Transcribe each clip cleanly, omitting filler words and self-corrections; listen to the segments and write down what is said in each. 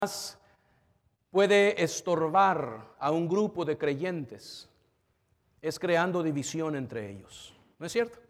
puede estorbar a un grupo de creyentes es creando división entre ellos. ¿No es cierto?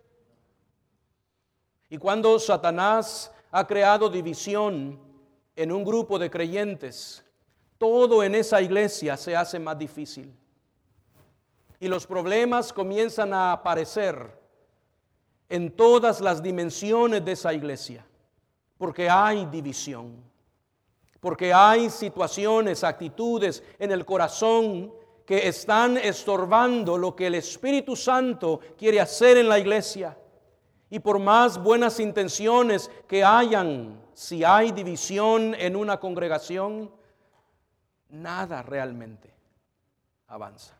Y cuando Satanás ha creado división en un grupo de creyentes, todo en esa iglesia se hace más difícil. Y los problemas comienzan a aparecer en todas las dimensiones de esa iglesia, porque hay división, porque hay situaciones, actitudes en el corazón que están estorbando lo que el Espíritu Santo quiere hacer en la iglesia. Y por más buenas intenciones que hayan, si hay división en una congregación, nada realmente avanza.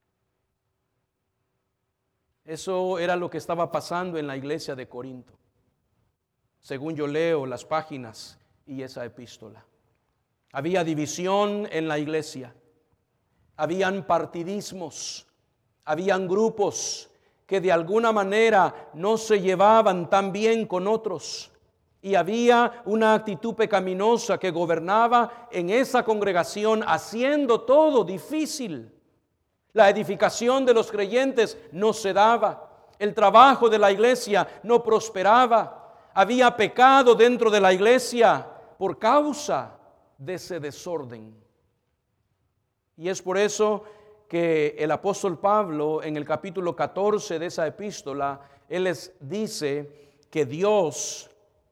Eso era lo que estaba pasando en la iglesia de Corinto, según yo leo las páginas y esa epístola. Había división en la iglesia, habían partidismos, habían grupos que de alguna manera no se llevaban tan bien con otros, y había una actitud pecaminosa que gobernaba en esa congregación, haciendo todo difícil. La edificación de los creyentes no se daba, el trabajo de la iglesia no prosperaba, había pecado dentro de la iglesia por causa de ese desorden. Y es por eso que el apóstol Pablo, en el capítulo 14 de esa epístola, él les dice que Dios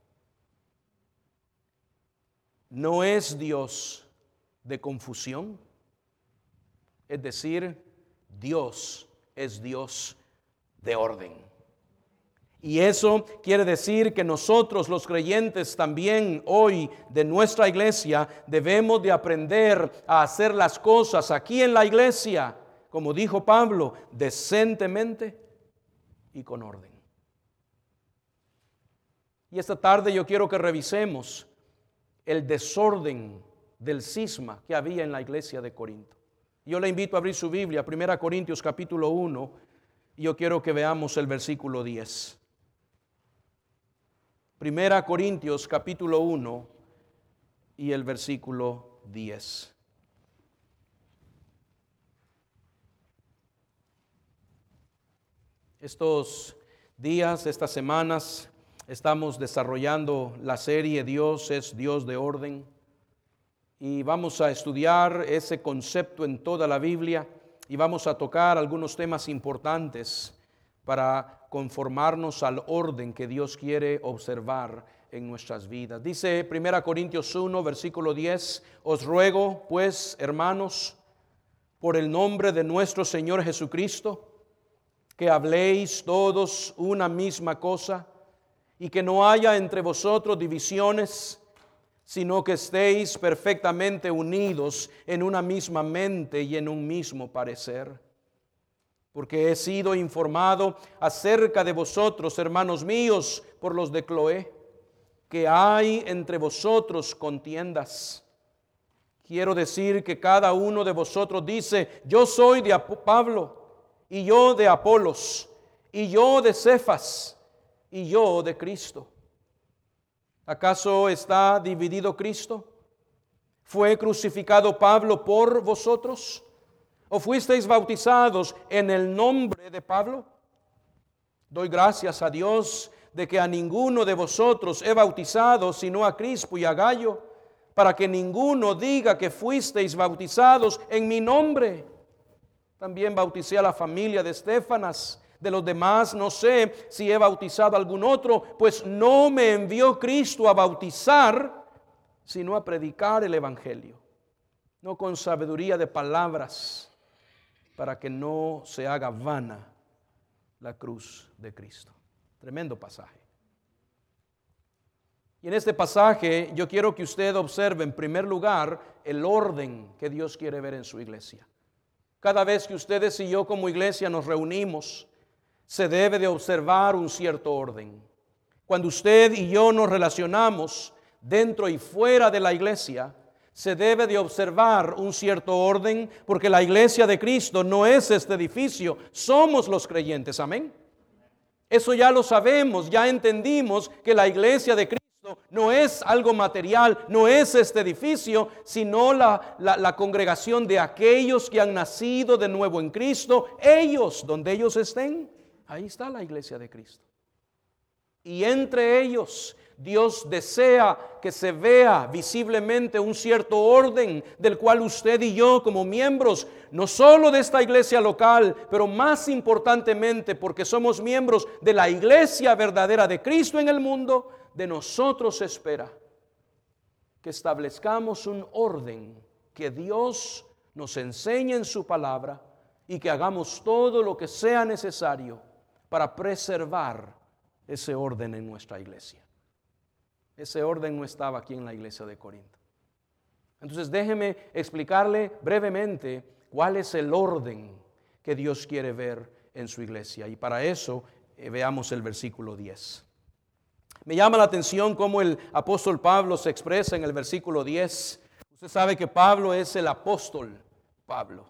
no es Dios de confusión, es decir, Dios es Dios de orden. Y eso quiere decir que nosotros los creyentes también hoy de nuestra iglesia debemos de aprender a hacer las cosas aquí en la iglesia, como dijo Pablo, decentemente y con orden. Y esta tarde yo quiero que revisemos el desorden del cisma que había en la iglesia de Corinto. Yo le invito a abrir su Biblia, 1 Corintios capítulo 1, y yo quiero que veamos el versículo 10. 1 Corintios capítulo 1 y el versículo 10. Estos días, estas semanas, estamos desarrollando la serie Dios es Dios de orden. Y vamos a estudiar ese concepto en toda la Biblia y vamos a tocar algunos temas importantes para conformarnos al orden que Dios quiere observar en nuestras vidas. Dice 1 Corintios 1, versículo 10, os ruego pues, hermanos, por el nombre de nuestro Señor Jesucristo, que habléis todos una misma cosa y que no haya entre vosotros divisiones, sino que estéis perfectamente unidos en una misma mente y en un mismo parecer. Porque he sido informado acerca de vosotros, hermanos míos, por los de Cloé, que hay entre vosotros contiendas. Quiero decir que cada uno de vosotros dice, yo soy de Pablo, y yo de Apolos, y yo de Cefas, y yo de Cristo. ¿Acaso está dividido Cristo? ¿Fue crucificado Pablo por vosotros? ¿O fuisteis bautizados en el nombre de Pablo? Doy gracias a Dios de que a ninguno de vosotros he bautizado, sino a Crispo y a Gayo, para que ninguno diga que fuisteis bautizados en mi nombre. También bauticé a la familia de Estéfanas. De los demás no sé si he bautizado a algún otro, pues no me envió Cristo a bautizar, sino a predicar el evangelio, no con sabiduría de palabras, para que no se haga vana la cruz de Cristo. Tremendo pasaje. Y en este pasaje yo quiero que usted observe en primer lugar el orden que Dios quiere ver en su iglesia. Cada vez que ustedes y yo como iglesia nos reunimos, se debe de observar un cierto orden. Cuando usted y yo nos relacionamos dentro y fuera de la iglesia, se debe de observar un cierto orden, porque la iglesia de Cristo no es este edificio, somos los creyentes, amén. Eso ya lo sabemos, ya entendimos que la iglesia de Cristo no es algo material, no es este edificio, sino la congregación de aquellos que han nacido de nuevo en Cristo. Ellos, donde ellos estén, ahí está la iglesia de Cristo. Y entre ellos, Dios desea que se vea visiblemente un cierto orden del cual usted y yo, como miembros, no solo de esta iglesia local, pero más importantemente porque somos miembros de la iglesia verdadera de Cristo en el mundo, de nosotros se espera que establezcamos un orden que Dios nos enseñe en su palabra y que hagamos todo lo que sea necesario para preservar ese orden en nuestra iglesia. Ese orden no estaba aquí en la iglesia de Corinto. Entonces déjeme explicarle brevemente cuál es el orden que Dios quiere ver en su iglesia. Y para eso veamos el versículo 10. Me llama la atención cómo el apóstol Pablo se expresa en el versículo 10. Usted sabe que Pablo es el apóstol Pablo.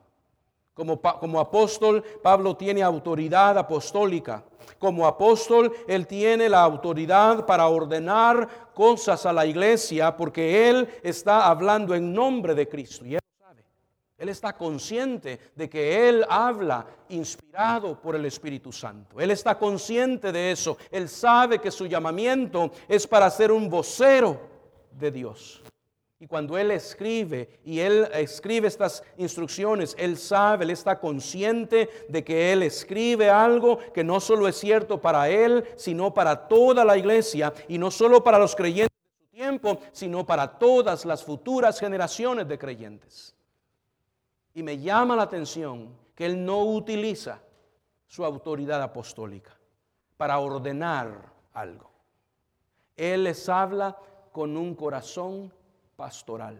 Como apóstol, Pablo tiene autoridad apostólica. Como apóstol, él tiene la autoridad para ordenar cosas a la iglesia porque él está hablando en nombre de Cristo. Y él lo sabe. Él está consciente de que él habla inspirado por el Espíritu Santo. Él está consciente de eso. Él sabe que su llamamiento es para ser un vocero de Dios. Y cuando él escribe estas instrucciones, él sabe, él está consciente de que él escribe algo que no solo es cierto para él, sino para toda la iglesia, y no solo para los creyentes de su tiempo, sino para todas las futuras generaciones de creyentes. Y me llama la atención que él no utiliza su autoridad apostólica para ordenar algo. Él les habla con un corazón pastoral.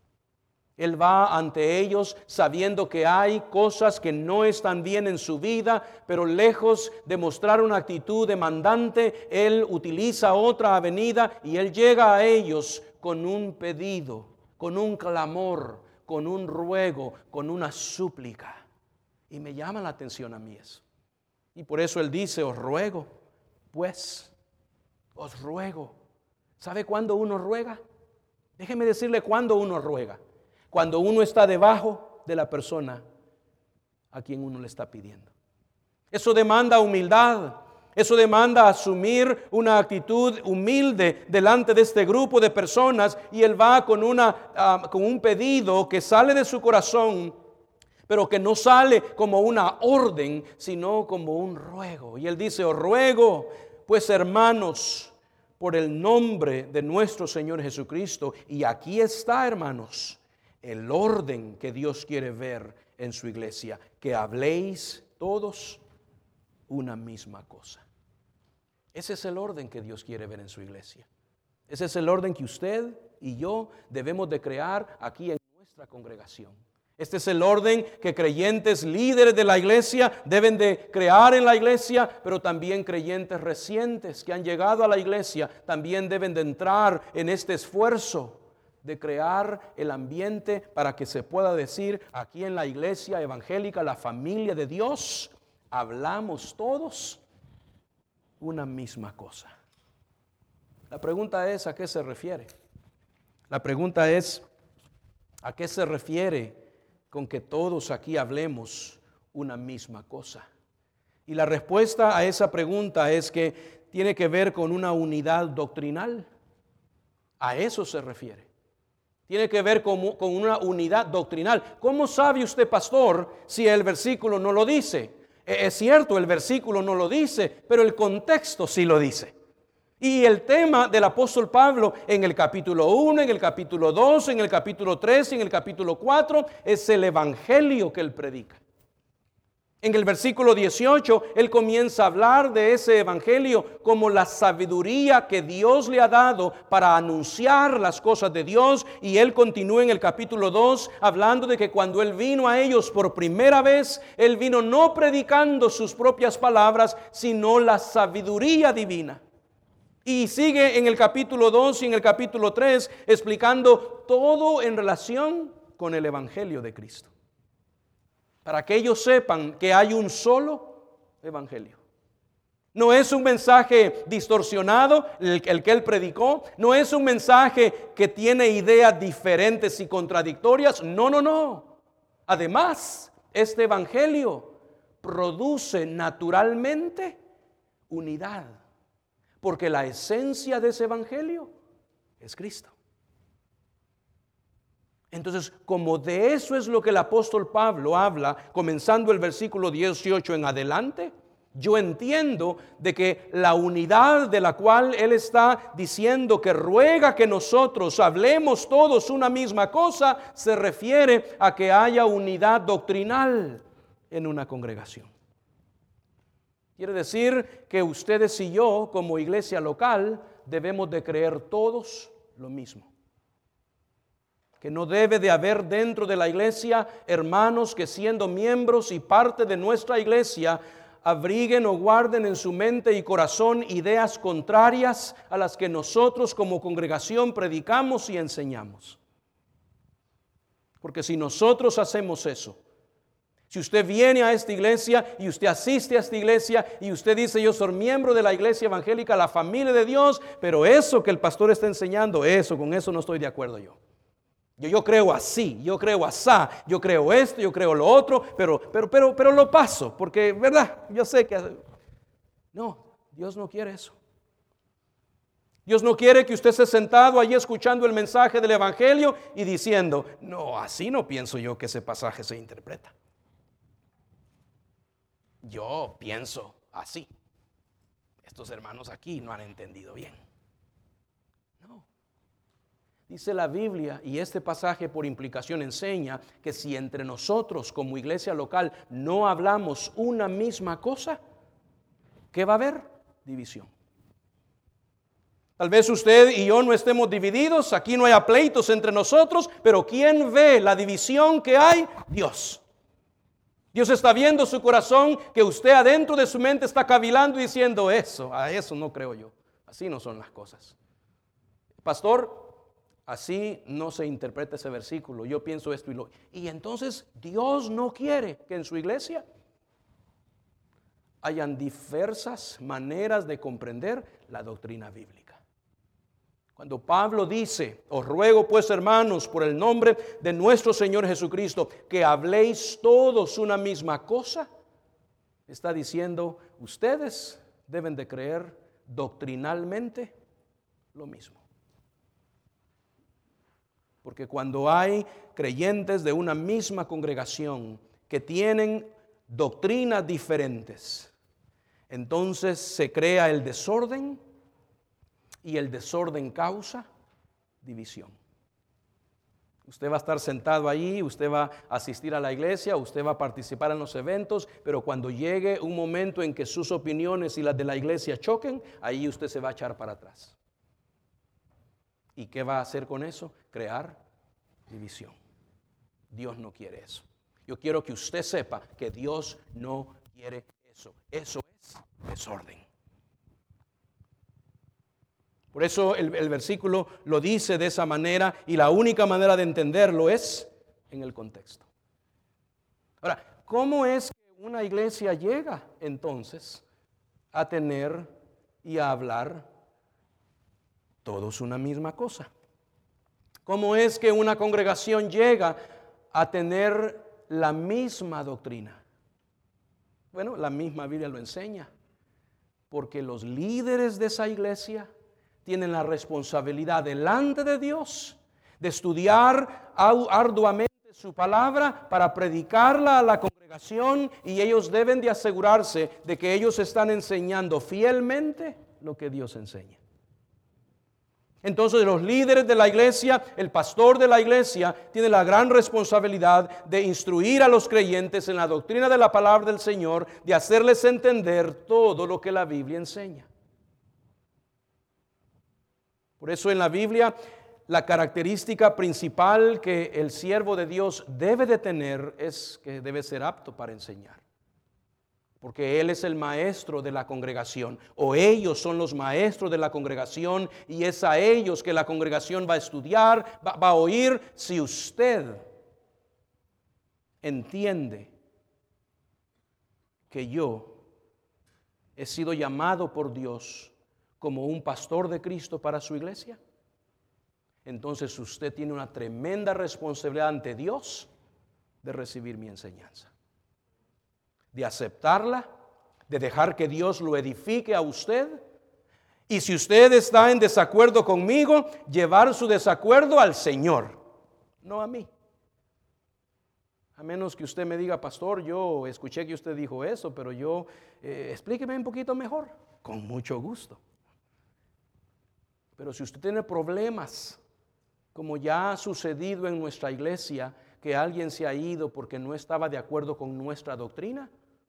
Él va ante ellos sabiendo que hay cosas que no están bien en su vida, pero lejos de mostrar una actitud demandante, él utiliza otra avenida y él llega a ellos con un pedido, con un clamor, con un ruego, con una súplica. Y me llama la atención a mí eso. Y por eso él dice, os ruego, pues, os ruego. ¿Sabe cuándo uno ruega? Déjeme decirle cuándo uno ruega. Cuando uno está debajo de la persona a quien uno le está pidiendo. Eso demanda humildad. Eso demanda asumir una actitud humilde delante de este grupo de personas. Y él va con un pedido que sale de su corazón, pero que no sale como una orden, sino como un ruego. Y él dice, os ruego, pues hermanos, por el nombre de nuestro Señor Jesucristo. Y aquí está, hermanos, el orden que Dios quiere ver en su iglesia. Que habléis todos una misma cosa. Ese es el orden que Dios quiere ver en su iglesia. Ese es el orden que usted y yo debemos de crear aquí en nuestra congregación. Este es el orden que creyentes líderes de la iglesia deben de crear en la iglesia, pero también creyentes recientes que han llegado a la iglesia también deben de entrar en este esfuerzo de crear el ambiente para que se pueda decir aquí en la iglesia evangélica, la familia de Dios, hablamos todos una misma cosa. La pregunta es, ¿a qué se refiere? La pregunta es, ¿a qué se refiere con que todos aquí hablemos una misma cosa? Y la respuesta a esa pregunta es que tiene que ver con una unidad doctrinal. A eso se refiere. Tiene que ver con una unidad doctrinal. ¿Cómo sabe usted, pastor, si el versículo no lo dice? Es cierto, el versículo no lo dice, pero el contexto sí lo dice. Y el tema del apóstol Pablo en el capítulo 1, en el capítulo 2, en el capítulo 3 y en el capítulo 4 es el evangelio que él predica. En el versículo 18 él comienza a hablar de ese evangelio como la sabiduría que Dios le ha dado para anunciar las cosas de Dios. Y él continúa en el capítulo 2 hablando de que cuando él vino a ellos por primera vez, él vino no predicando sus propias palabras, sino la sabiduría divina. Y sigue en el capítulo 2 y en el capítulo 3 explicando todo en relación con el evangelio de Cristo. Para que ellos sepan que hay un solo evangelio. No es un mensaje distorsionado el que él predicó. No es un mensaje que tiene ideas diferentes y contradictorias. No, no, no. Además, este evangelio produce naturalmente unidad. Porque la esencia de ese evangelio es Cristo. Entonces, como de eso es lo que el apóstol Pablo habla, comenzando el versículo 18 en adelante, yo entiendo de que la unidad de la cual él está diciendo que ruega que nosotros hablemos todos una misma cosa, se refiere a que haya unidad doctrinal en una congregación. Quiere decir que ustedes y yo, como iglesia local, debemos de creer todos lo mismo. Que no debe de haber dentro de la iglesia hermanos que siendo miembros y parte de nuestra iglesia abriguen o guarden en su mente y corazón ideas contrarias a las que nosotros como congregación predicamos y enseñamos. Porque si nosotros hacemos eso, si usted viene a esta iglesia y usted asiste a esta iglesia y usted dice yo soy miembro de la iglesia evangélica, la familia de Dios, pero eso que el pastor está enseñando, con eso no estoy de acuerdo yo. Yo creo así, yo creo asá, yo creo esto, yo creo lo otro, pero lo paso, porque, ¿verdad? Yo sé que... No, Dios no quiere eso. Dios no quiere que usted esté sentado allí escuchando el mensaje del evangelio y diciendo, no, así no pienso yo que ese pasaje se interpreta. Yo pienso así. Estos hermanos aquí no han entendido bien. No. Dice la Biblia, y este pasaje por implicación enseña que si entre nosotros como iglesia local no hablamos una misma cosa, ¿qué va a haber? División. Tal vez usted y yo no estemos divididos, aquí no haya pleitos entre nosotros, pero ¿quién ve la división que hay? Dios. Dios está viendo su corazón, que usted adentro de su mente está cavilando y diciendo a eso no creo yo, así no son las cosas. Pastor, así no se interpreta ese versículo. Yo pienso esto y lo. Y entonces Dios no quiere que en su iglesia hayan diversas maneras de comprender la doctrina bíblica. Cuando Pablo dice, os ruego pues hermanos por el nombre de nuestro Señor Jesucristo, que habléis todos una misma cosa, está diciendo, ustedes deben de creer doctrinalmente lo mismo. Porque cuando hay creyentes de una misma congregación que tienen doctrinas diferentes, entonces se crea el desorden y el desorden causa división. Usted va a estar sentado ahí, usted va a asistir a la iglesia, usted va a participar en los eventos, pero cuando llegue un momento en que sus opiniones y las de la iglesia choquen, ahí usted se va a echar para atrás. ¿Y qué va a hacer con eso? Crear división. Dios no quiere eso. Yo quiero que usted sepa que Dios no quiere eso. Eso es desorden. Por eso el versículo lo dice de esa manera y la única manera de entenderlo es en el contexto. Ahora, ¿cómo es que una iglesia llega entonces a tener y a hablar todos una misma cosa? ¿Cómo es que una congregación llega a tener la misma doctrina? Bueno, la misma Biblia lo enseña, porque los líderes de esa iglesia tienen la responsabilidad delante de Dios de estudiar arduamente su palabra para predicarla a la congregación, y ellos deben de asegurarse de que ellos están enseñando fielmente lo que Dios enseña. Entonces los líderes de la iglesia, el pastor de la iglesia, tiene la gran responsabilidad de instruir a los creyentes en la doctrina de la palabra del Señor, de hacerles entender todo lo que la Biblia enseña. Por eso en la Biblia la característica principal que el siervo de Dios debe de tener es que debe ser apto para enseñar. Porque él es el maestro de la congregación, o ellos son los maestros de la congregación, y es a ellos que la congregación va a estudiar, va a oír. Si usted entiende que yo he sido llamado por Dios como un pastor de Cristo para su iglesia, entonces usted tiene una tremenda responsabilidad ante Dios de recibir mi enseñanza, de aceptarla, de dejar que Dios lo edifique a usted. Y si usted está en desacuerdo conmigo, llevar su desacuerdo al Señor, no a mí. A menos que usted me diga, pastor, yo escuché que usted dijo eso, pero explíqueme un poquito mejor. Con mucho gusto. Pero si usted tiene problemas, como ya ha sucedido en nuestra iglesia, que alguien se ha ido porque no estaba de acuerdo con nuestra doctrina,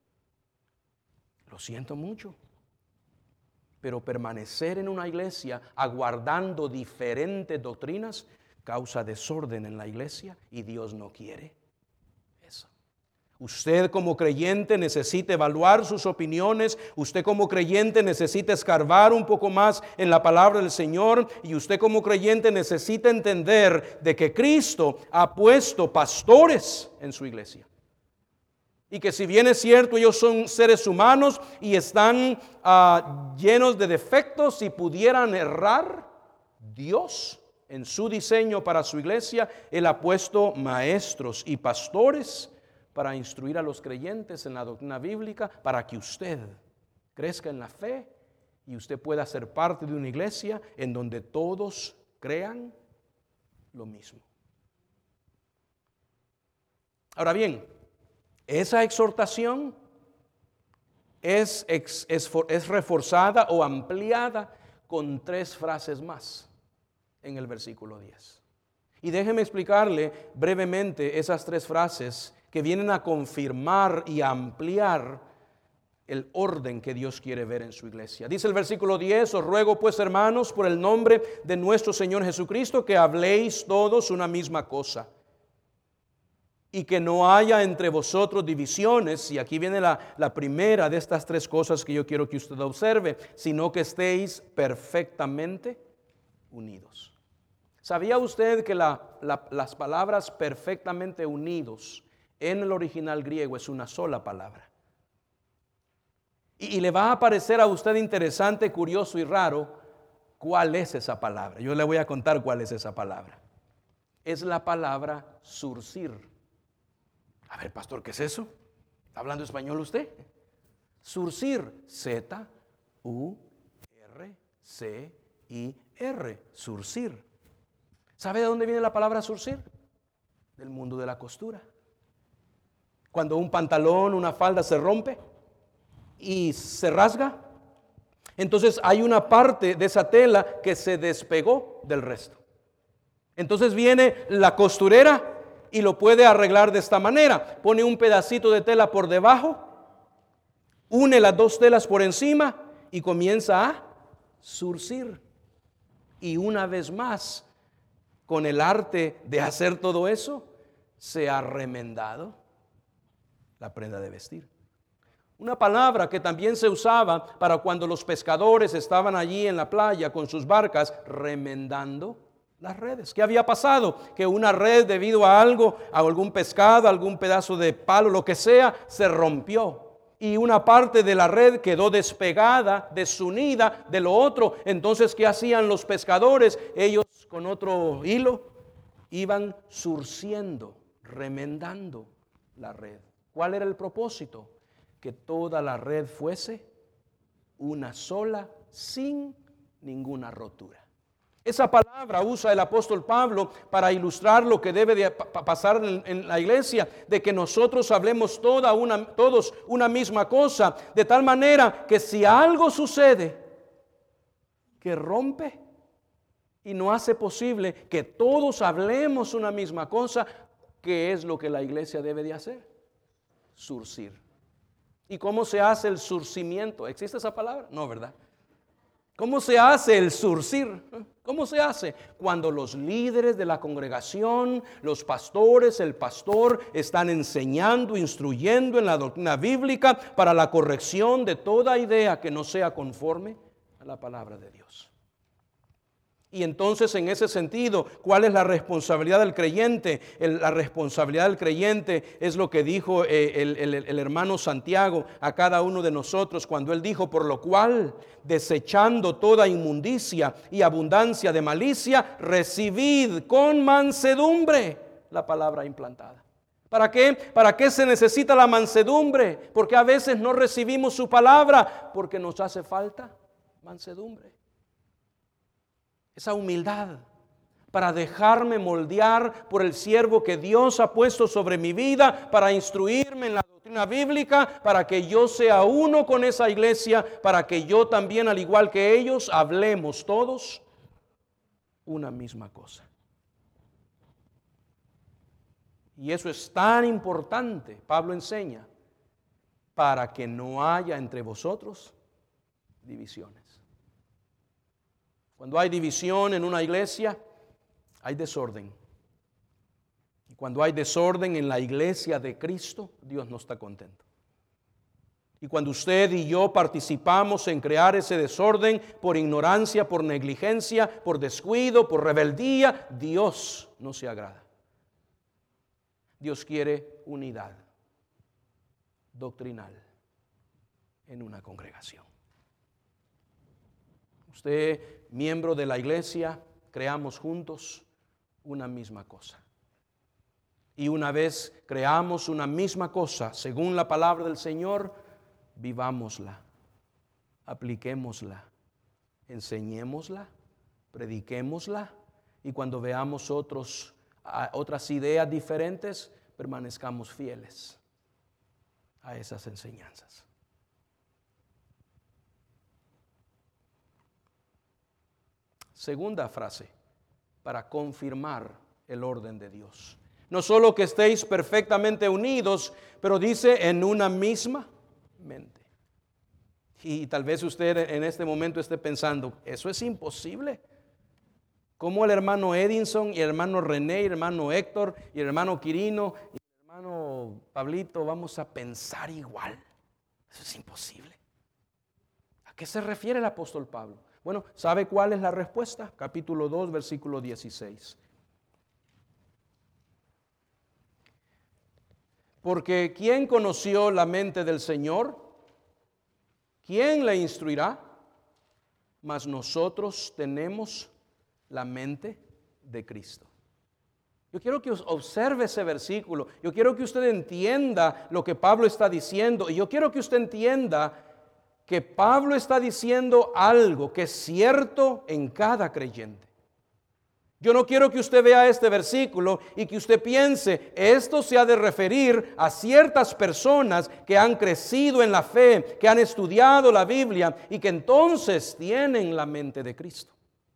lo siento mucho. Pero permanecer en una iglesia aguardando diferentes doctrinas causa desorden en la iglesia y Dios no quiere eso. Usted como creyente necesita evaluar sus opiniones, usted como creyente necesita escarbar un poco más en la palabra del Señor, y usted como creyente necesita entender de que Cristo ha puesto pastores en su iglesia. Y que si bien es cierto, ellos son seres humanos y están llenos de defectos y pudieran errar, Dios en su diseño para su iglesia, Él ha puesto maestros y pastores para instruir a los creyentes en la doctrina bíblica, para que usted crezca en la fe y usted pueda ser parte de una iglesia en donde todos crean lo mismo. Ahora bien, esa exhortación es reforzada o ampliada con 3 frases más en el versículo 10. Y déjeme explicarle brevemente esas 3 frases que vienen a confirmar y a ampliar el orden que Dios quiere ver en su iglesia. Dice el versículo 10, os ruego pues, hermanos, por el nombre de nuestro Señor Jesucristo, que habléis todos una misma cosa, y que no haya entre vosotros divisiones. Y aquí viene la primera de estas 3 cosas que yo quiero que usted observe, sino que estéis perfectamente unidos. ¿Sabía usted que las palabras perfectamente unidos en el original griego es una sola palabra? Y le va a parecer a usted interesante, curioso y raro cuál es esa palabra. Yo le voy a contar cuál es esa palabra. Es la palabra surcir. A ver, pastor, ¿qué es eso? ¿Está hablando español usted? Surcir, Z-U-R-C-I-R, surcir. ¿Sabe de dónde viene la palabra surcir? Del mundo de la costura. Cuando un pantalón, una falda se rompe y se rasga, entonces hay una parte de esa tela que se despegó del resto. Entonces viene la costurera y lo puede arreglar de esta manera. Pone un pedacito de tela por debajo, une las 2 telas por encima y comienza a surcir. Y una vez más, con el arte de hacer todo eso, se ha remendado la prenda de vestir. Una palabra que también se usaba para cuando los pescadores estaban allí en la playa con sus barcas remendando las redes. ¿Qué había pasado? Que una red, debido a algo, a algún pescado, algún pedazo de palo, lo que sea, se rompió. Y una parte de la red quedó despegada, desunida de lo otro. Entonces, ¿qué hacían los pescadores? Ellos con otro hilo iban surciendo, remendando la red. ¿Cuál era el propósito? Que toda la red fuese una sola, sin ninguna rotura. Esa palabra usa el apóstol Pablo para ilustrar lo que debe de pasar en la iglesia, de que nosotros hablemos todos una misma cosa, de tal manera que si algo sucede que rompe y no hace posible que todos hablemos una misma cosa, ¿qué es lo que la iglesia debe de hacer? Surcir. ¿Y cómo se hace el surcimiento? ¿Existe esa palabra? No, ¿verdad? ¿Cómo se hace el surcir? ¿Cómo se hace? Cuando los líderes de la congregación, los pastores, el pastor, están enseñando, instruyendo en la doctrina bíblica para la corrección de toda idea que no sea conforme a la palabra de Dios. Y entonces, en ese sentido, ¿cuál es la responsabilidad del creyente? La responsabilidad del creyente es lo que dijo el hermano Santiago a cada uno de nosotros cuando él dijo: por lo cual, desechando toda inmundicia y abundancia de malicia, recibid con mansedumbre la palabra implantada. ¿Para qué? ¿Para qué se necesita la mansedumbre? Porque a veces no recibimos su palabra porque nos hace falta mansedumbre. Esa humildad para dejarme moldear por el siervo que Dios ha puesto sobre mi vida, para instruirme en la doctrina bíblica, para que yo sea uno con esa iglesia, para que yo también, al igual que ellos, hablemos todos una misma cosa. Y eso es tan importante, Pablo enseña, para que no haya entre vosotros divisiones. Cuando hay división en una iglesia, hay desorden. Y cuando hay desorden en la iglesia de Cristo, Dios no está contento. Y cuando usted y yo participamos en crear ese desorden por ignorancia, por negligencia, por descuido, por rebeldía, Dios no se agrada. Dios quiere unidad doctrinal en una congregación. Usted, miembro de la iglesia, creamos juntos una misma cosa. Y una vez creamos una misma cosa, según la palabra del Señor, vivámosla, apliquémosla, enseñémosla, prediquémosla, y cuando veamos otras ideas diferentes, permanezcamos fieles a esas enseñanzas. Segunda frase, para confirmar el orden de Dios. No solo que estéis perfectamente unidos, pero dice en una misma mente. Y tal vez usted en este momento esté pensando, ¿eso es imposible? ¿Cómo el hermano Edinson y el hermano René y el hermano Héctor y el hermano Quirino y el hermano Pablito vamos a pensar igual? Eso es imposible. ¿A qué se refiere el apóstol Pablo? Bueno, ¿sabe cuál es la respuesta? Capítulo 2, versículo 16. Porque ¿quién conoció la mente del Señor? ¿Quién le instruirá? Mas nosotros tenemos la mente de Cristo. Yo quiero que observe ese versículo. Yo quiero que usted entienda lo que Pablo está diciendo. Y yo quiero que usted entienda que Pablo está diciendo algo que es cierto en cada creyente. Yo no quiero que usted vea este versículo y que usted piense, esto se ha de referir a ciertas personas que han crecido en la fe, que han estudiado la Biblia y que entonces tienen la mente de Cristo.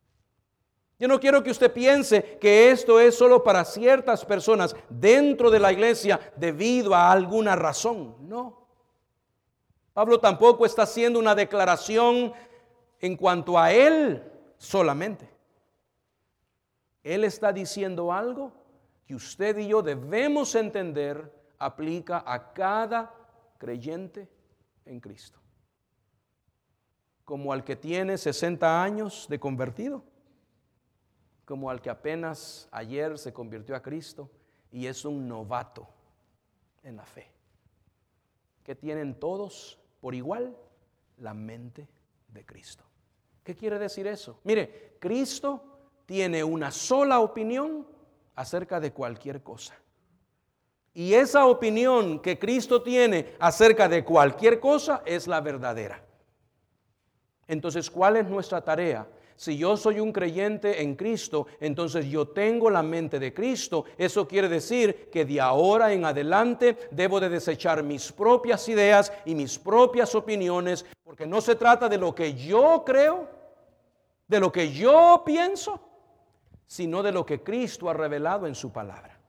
Yo no quiero que usted piense que esto es solo para ciertas personas dentro de la iglesia debido a alguna razón. No. Pablo tampoco está haciendo una declaración en cuanto a él solamente. Él está diciendo algo que usted y yo debemos entender aplica a cada creyente en Cristo. Como al que tiene 60 años de convertido, como al que apenas ayer se convirtió a Cristo y es un novato en la fe. Que tienen todos por igual la mente de Cristo. ¿Qué quiere decir eso? Mire, Cristo tiene una sola opinión acerca de cualquier cosa. Y esa opinión que Cristo tiene acerca de cualquier cosa es la verdadera. Entonces, ¿cuál es nuestra tarea? Si yo soy un creyente en Cristo, entonces yo tengo la mente de Cristo. Eso quiere decir que de ahora en adelante debo de desechar mis propias ideas y mis propias opiniones, porque no se trata de lo que yo creo, de lo que yo pienso, sino de lo que Cristo ha revelado en su palabra.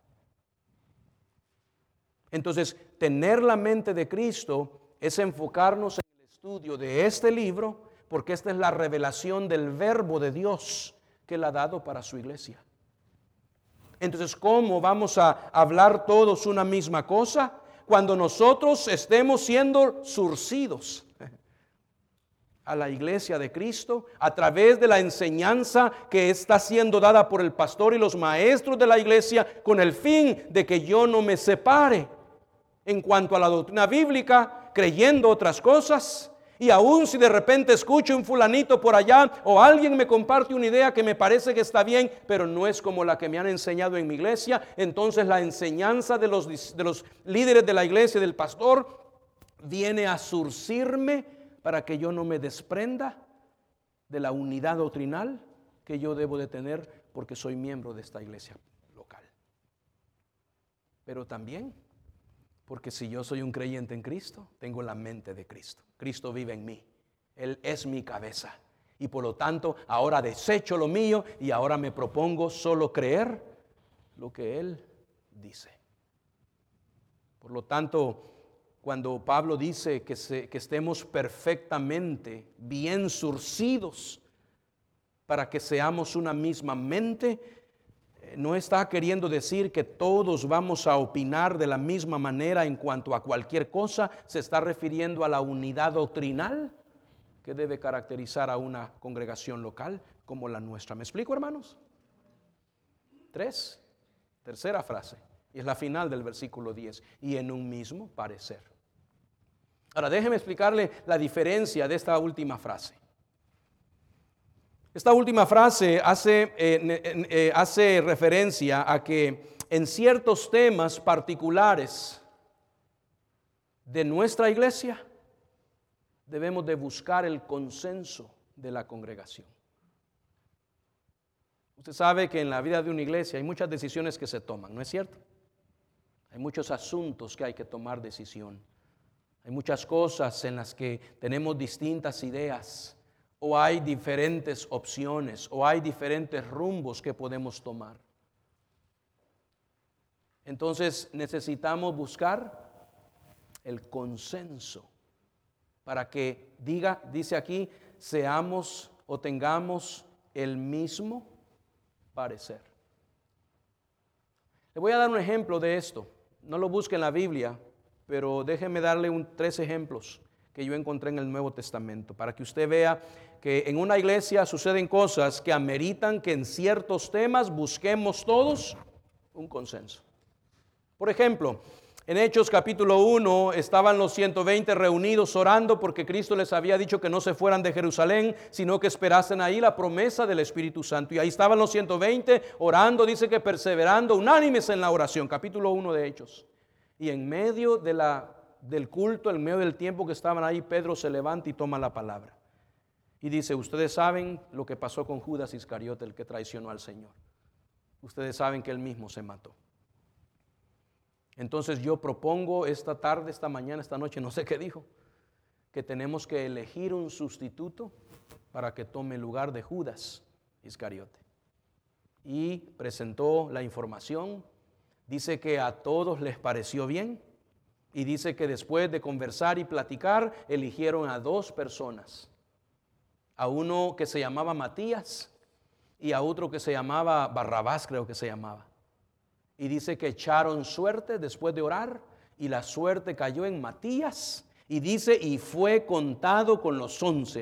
Entonces, tener la mente de Cristo es enfocarnos en el estudio de este libro, porque esta es la revelación del verbo de Dios que Él ha dado para su iglesia. Entonces, ¿cómo vamos a hablar todos una misma cosa? Cuando nosotros estemos siendo surcidos. a la iglesia de Cristo a través de la enseñanza que está siendo dada por el pastor y los maestros de la iglesia, con el fin de que yo no me separe en cuanto a la doctrina bíblica, creyendo otras cosas. Y aún si de repente escucho un fulanito por allá o alguien me comparte una idea que me parece que está bien, pero no es como la que me han enseñado en mi iglesia, entonces la enseñanza de los líderes de la iglesia, del pastor, viene a surcirme para que yo no me desprenda de la unidad doctrinal que yo debo de tener porque soy miembro de esta iglesia local. Pero también porque si yo soy un creyente en Cristo, tengo la mente de Cristo. Cristo vive en mí. Él es mi cabeza. Y por lo tanto, ahora desecho lo mío y ahora me propongo solo creer lo que Él dice. Por lo tanto, cuando Pablo dice que estemos perfectamente bien surcidos para que seamos una misma mente, no está queriendo decir que todos vamos a opinar de la misma manera en cuanto a cualquier cosa. Se está refiriendo a la unidad doctrinal que debe caracterizar a una congregación local como la nuestra. ¿Me explico, hermanos? 3, tercera frase, y es la final del versículo 10. Y en un mismo parecer. Ahora déjeme explicarle la diferencia de esta última frase. Esta última frase hace referencia a que en ciertos temas particulares de nuestra iglesia debemos de buscar el consenso de la congregación. Usted sabe que en la vida de una iglesia hay muchas decisiones que se toman, ¿no es cierto? Hay muchos asuntos que hay que tomar decisión. Hay muchas cosas en las que tenemos distintas ideas, o hay diferentes opciones, o hay diferentes rumbos que podemos tomar. Entonces necesitamos buscar el consenso para que dice aquí, seamos o tengamos el mismo parecer. Le voy a dar un ejemplo de esto. No lo busque en la Biblia, pero déjeme darle 3 ejemplos que yo encontré en el Nuevo Testamento para que usted vea que en una iglesia suceden cosas que ameritan que en ciertos temas busquemos todos un consenso. Por ejemplo, en Hechos capítulo 1 estaban los 120 reunidos orando porque Cristo les había dicho que no se fueran de Jerusalén, sino que esperasen ahí la promesa del Espíritu Santo. Y ahí estaban los 120 orando, dice que perseverando, unánimes en la oración, capítulo 1 de Hechos. Y en medio del culto, en medio del tiempo que estaban ahí, Pedro se levanta y toma la palabra. Y dice, ustedes saben lo que pasó con Judas Iscariote, el que traicionó al Señor. Ustedes saben que él mismo se mató. Entonces yo propongo esta tarde, esta mañana, esta noche, no sé qué dijo, que tenemos que elegir un sustituto para que tome el lugar de Judas Iscariote. Y presentó la información. Dice que a todos les pareció bien. Y dice que después de conversar y platicar, eligieron a 2 personas. A uno que se llamaba Matías y a otro que se llamaba Barrabás, creo que se llamaba. Y dice que echaron suerte después de orar y la suerte cayó en Matías. Y dice, y fue contado con los 11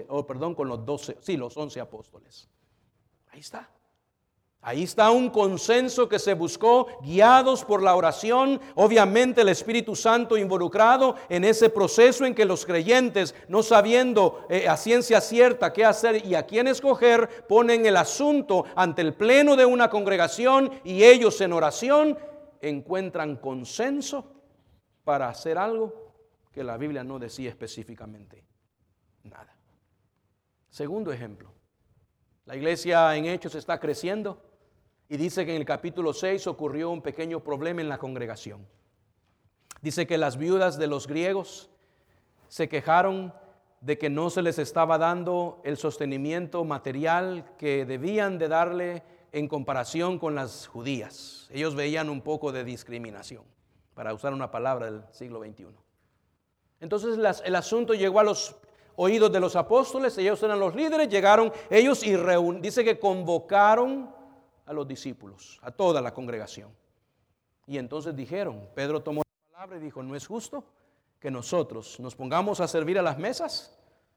apóstoles. Ahí está. Ahí está un consenso que se buscó, guiados por la oración, obviamente el Espíritu Santo involucrado en ese proceso en que los creyentes, no sabiendo a ciencia cierta qué hacer y a quién escoger, ponen el asunto ante el pleno de una congregación y ellos en oración encuentran consenso para hacer algo que la Biblia no decía específicamente nada. Segundo ejemplo, la iglesia en Hechos está creciendo. Y dice que en el capítulo 6 ocurrió un pequeño problema en la congregación. Dice que las viudas de los griegos se quejaron de que no se les estaba dando el sostenimiento material que debían de darle en comparación con las judías. Ellos veían un poco de discriminación, para usar una palabra del siglo XXI. Entonces el asunto llegó a los oídos de los apóstoles. Ellos eran los líderes, llegaron ellos y dice que convocaron a los discípulos, a toda la congregación. Y entonces dijeron, Pedro tomó la palabra y dijo, ¿no es justo que nosotros nos pongamos a servir a las mesas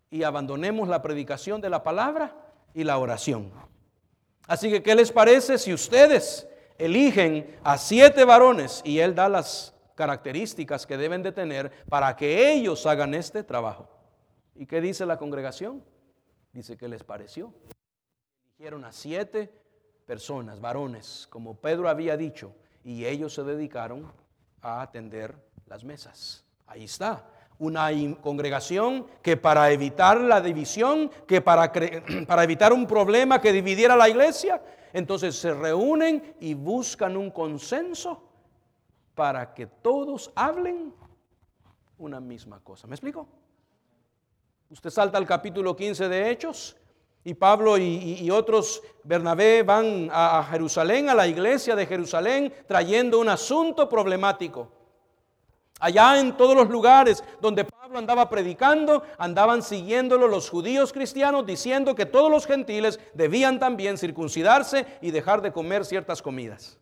y abandonemos la predicación de la palabra y la oración. Así que, ¿qué les parece si ustedes eligen a 7 varones y él da las características que deben de tener para que ellos hagan este trabajo? ¿Y qué dice la congregación? Dice que les pareció. Eligieron a 7 personas, varones, como Pedro había dicho, y ellos se dedicaron a atender las mesas. Ahí está. Una congregación que para evitar la división, que para evitar un problema que dividiera la iglesia, entonces se reúnen y buscan un consenso para que todos hablen una misma cosa. ¿Me explico? Usted salta al capítulo 15 de Hechos y Pablo y otros, Bernabé, van a Jerusalén, a la iglesia de Jerusalén, trayendo un asunto problemático. Allá en todos los lugares donde Pablo andaba predicando, andaban siguiéndolo los judíos cristianos, diciendo que todos los gentiles debían también circuncidarse y dejar de comer ciertas comidas.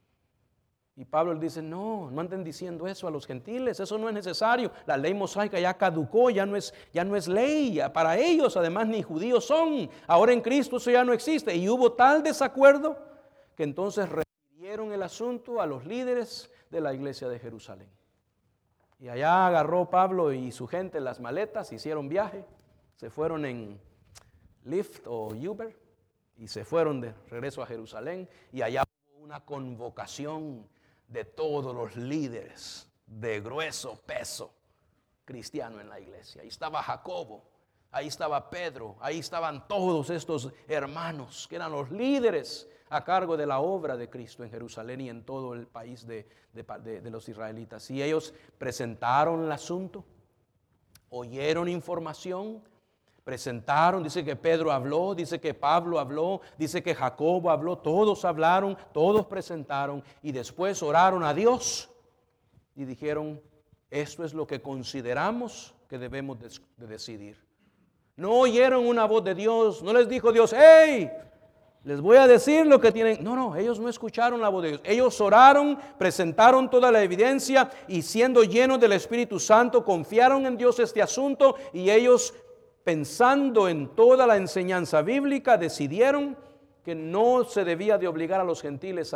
Y Pablo dice, no anden diciendo eso a los gentiles, eso no es necesario. La ley mosaica ya caducó, ya no es ley para ellos, además ni judíos son. Ahora en Cristo eso ya no existe. Y hubo tal desacuerdo que entonces refirieron el asunto a los líderes de la iglesia de Jerusalén. Y allá agarró Pablo y su gente las maletas, hicieron viaje, se fueron en Lyft o Uber y se fueron de regreso a Jerusalén. Y allá hubo una convocación de todos los líderes de grueso peso cristiano en la iglesia. Ahí estaba Jacobo, ahí estaba Pedro, ahí estaban todos estos hermanos que eran los líderes a cargo de la obra de Cristo en Jerusalén y en todo el país de los israelitas. Y ellos presentaron el asunto, oyeron información, presentaron, dice que Pedro habló, dice que Pablo habló, dice que Jacobo habló, todos hablaron, todos presentaron y después oraron a Dios y dijeron, esto es lo que consideramos que debemos de decidir. No oyeron una voz de Dios, no les dijo Dios, hey, les voy a decir lo que tienen. No, ellos no escucharon la voz de Dios. Ellos oraron, presentaron toda la evidencia y siendo llenos del Espíritu Santo, confiaron en Dios este asunto y ellos, pensando en toda la enseñanza bíblica, decidieron que no se debía de obligar a los gentiles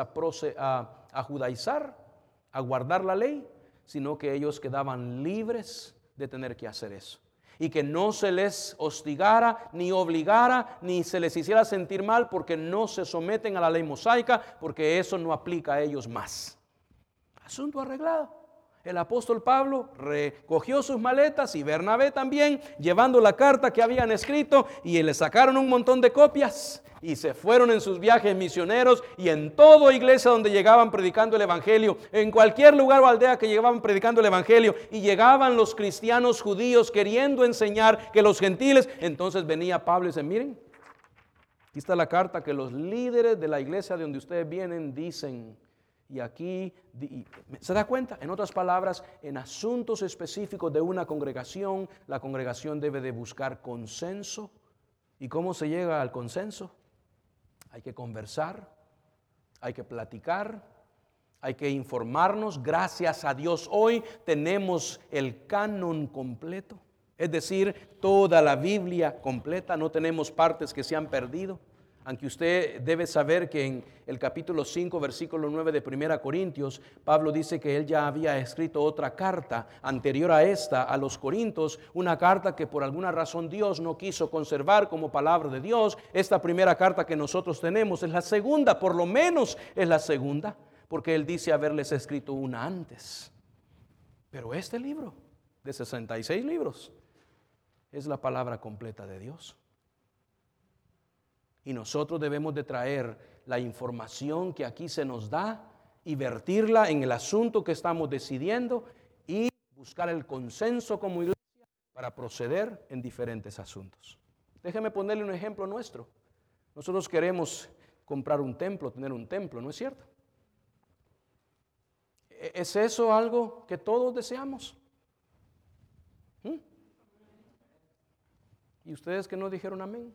a judaizar, a guardar la ley, sino que ellos quedaban libres de tener que hacer eso. Y que no se les hostigara, ni obligara, ni se les hiciera sentir mal porque no se someten a la ley mosaica, porque eso no aplica a ellos más. Asunto arreglado. El apóstol Pablo recogió sus maletas y Bernabé también, llevando la carta que habían escrito, y le sacaron un montón de copias y se fueron en sus viajes misioneros y en toda iglesia donde llegaban predicando el evangelio, en cualquier lugar o aldea que llegaban predicando el evangelio, y llegaban los cristianos judíos queriendo enseñar que los gentiles, entonces venía Pablo y dice, miren, aquí está la carta que los líderes de la iglesia de donde ustedes vienen dicen. Y aquí, ¿se da cuenta? En otras palabras, en asuntos específicos de una congregación, la congregación debe de buscar consenso. ¿Y cómo se llega al consenso? Hay que conversar, hay que platicar, hay que informarnos. Gracias a Dios hoy tenemos el canon completo, es decir, toda la Biblia completa, no tenemos partes que se han perdido. Aunque usted debe saber que en el capítulo 5, versículo 9 de 1 Corintios, Pablo dice que él ya había escrito otra carta anterior a esta, a los Corintios, una carta que por alguna razón Dios no quiso conservar como palabra de Dios. Esta primera carta que nosotros tenemos es la segunda, por lo menos es la segunda, porque él dice haberles escrito una antes. Pero este libro, de 66 libros, es la palabra completa de Dios. Y nosotros debemos de traer la información que aquí se nos da y vertirla en el asunto que estamos decidiendo y buscar el consenso como iglesia para proceder en diferentes asuntos. Déjeme ponerle un ejemplo nuestro. Nosotros queremos comprar un templo, tener un templo, ¿no es cierto? ¿Es eso algo que todos deseamos? ¿Y ustedes que no dijeron amén?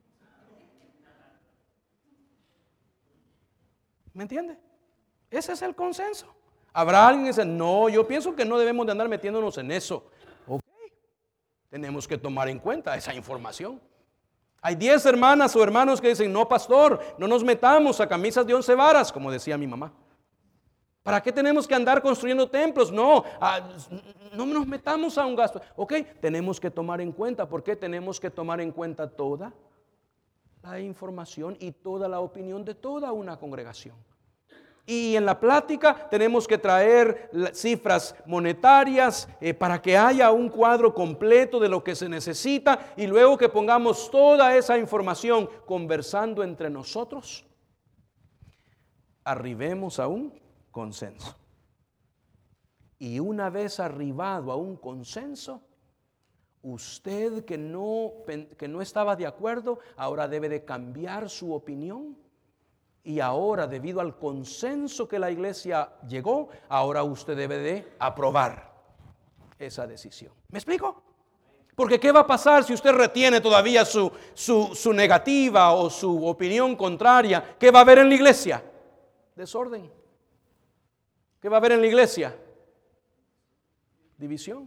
¿Me entiende? Ese es el consenso. Habrá alguien que dice, no, yo pienso que no debemos de andar metiéndonos en eso. Ok, Tenemos que tomar en cuenta esa información. Hay 10 hermanas o hermanos que dicen, no, pastor, no nos metamos a camisas de 11 varas, como decía mi mamá. ¿Para qué tenemos que andar construyendo templos? No, no nos metamos a un gasto. Ok, tenemos que tomar en cuenta. ¿Por qué tenemos que tomar en cuenta toda la información y toda la opinión de toda una congregación? Y en la plática tenemos que traer cifras monetarias para que haya un cuadro completo de lo que se necesita, y luego que pongamos toda esa información conversando entre nosotros, arribemos a un consenso. Y una vez arribado a un consenso, usted que no estaba de acuerdo, ahora debe de cambiar su opinión. Y ahora, debido al consenso que la iglesia llegó, ahora usted debe de aprobar esa decisión. ¿Me explico? Porque ¿qué va a pasar si usted retiene todavía su negativa o su opinión contraria? ¿Qué va a haber en la iglesia? Desorden. ¿Qué va a haber en la iglesia? División.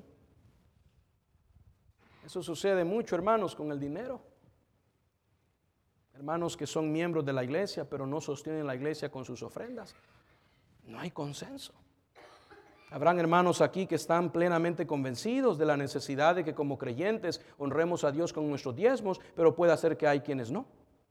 Eso sucede mucho, hermanos, con el dinero. Hermanos que son miembros de la iglesia, pero no sostienen la iglesia con sus ofrendas. No hay consenso. Habrán hermanos aquí que están plenamente convencidos de la necesidad de que como creyentes honremos a Dios con nuestros diezmos, pero puede ser que hay quienes no.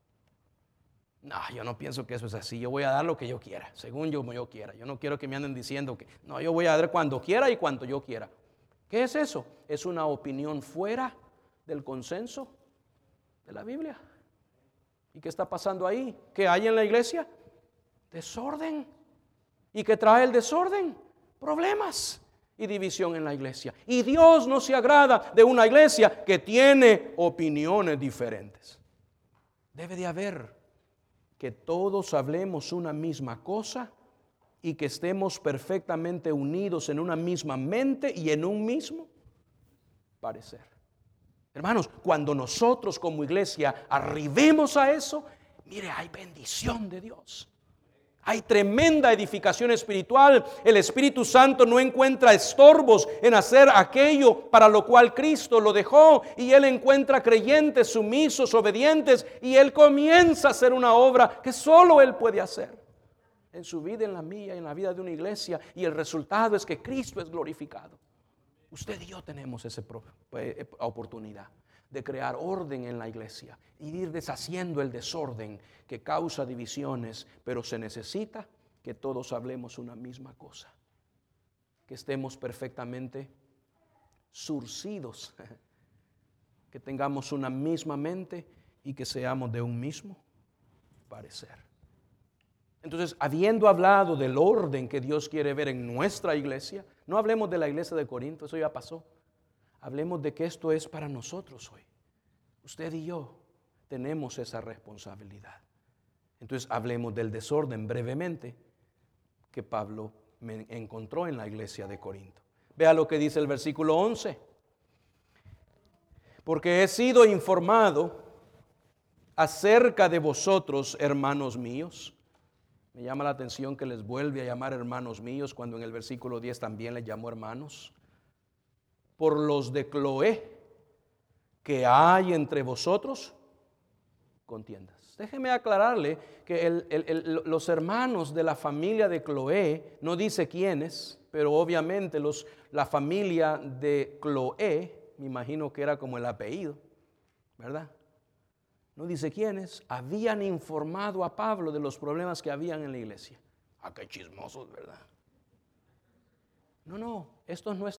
No, yo no pienso que eso es así. Yo voy a dar lo que yo quiera, según yo quiera. Yo no quiero que me anden diciendo que no, yo voy a dar cuando quiera y cuanto yo quiera. ¿Qué es eso? Es una opinión fuera del consenso de la Biblia. ¿Y qué está pasando ahí? ¿Qué hay en la iglesia? Desorden. ¿Y qué trae el desorden? Problemas y división en la iglesia. Y Dios no se agrada de una iglesia que tiene opiniones diferentes. Debe de haber que todos hablemos una misma cosa y que estemos perfectamente unidos en una misma mente y en un mismo parecer. Hermanos, cuando nosotros como iglesia arribemos a eso, mire, hay bendición de Dios. Hay tremenda edificación espiritual. El Espíritu Santo no encuentra estorbos en hacer aquello para lo cual Cristo lo dejó, y Él encuentra creyentes sumisos, obedientes, y Él comienza a hacer una obra que solo Él puede hacer en su vida, en la mía, en la vida de una iglesia, y el resultado es que Cristo es glorificado. Usted y yo tenemos esa oportunidad de crear orden en la iglesia y ir deshaciendo el desorden que causa divisiones, pero se necesita que todos hablemos una misma cosa, que estemos perfectamente surcidos, que tengamos una misma mente y que seamos de un mismo parecer. Entonces, habiendo hablado del orden que Dios quiere ver en nuestra iglesia, no hablemos de la iglesia de Corinto, eso ya pasó. Hablemos de que esto es para nosotros hoy. Usted y yo tenemos esa responsabilidad. Entonces, hablemos del desorden brevemente que Pablo encontró en la iglesia de Corinto. Vea lo que dice el versículo 11. Porque he sido informado acerca de vosotros, hermanos míos. Me llama la atención que les vuelve a llamar hermanos míos cuando en el versículo 10 también les llamó hermanos. Por los de Cloé, que hay entre vosotros contiendas. Déjeme aclararle que los hermanos de la familia de Cloé, no dice quiénes, pero obviamente la familia de Cloé, me imagino que era como el apellido, ¿verdad? No dice quiénes, habían informado a Pablo de los problemas que habían en la iglesia. Ah, qué chismosos, ¿verdad? No, estos no